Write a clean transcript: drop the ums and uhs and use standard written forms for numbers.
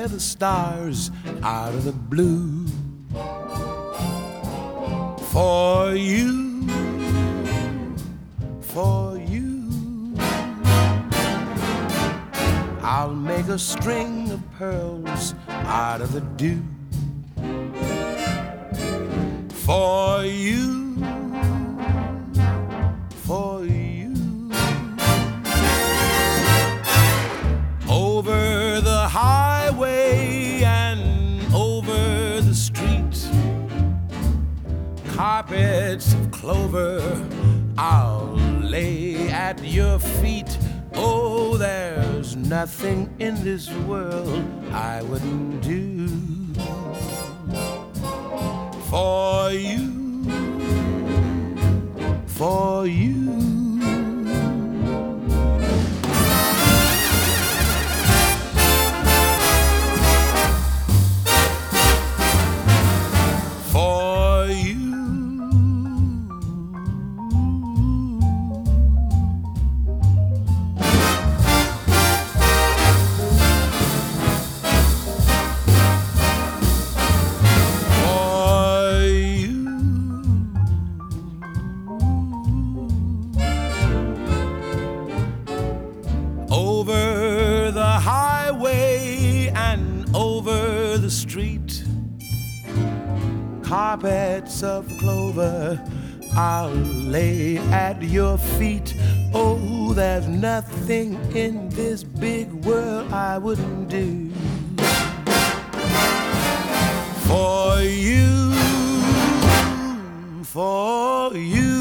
scare the stars out of the blue. For you, for you, I'll make a string of pearls out of the dew. For you, for you, over the highway and over the street, carpets of clover I'll lay at your feet. Oh, there's nothing in this world I wouldn't do for you, for you. For you, over the highway and over the street, carpets of clover I'll lay at your feet. Oh, there's nothing in this big world I wouldn't do for you, for you.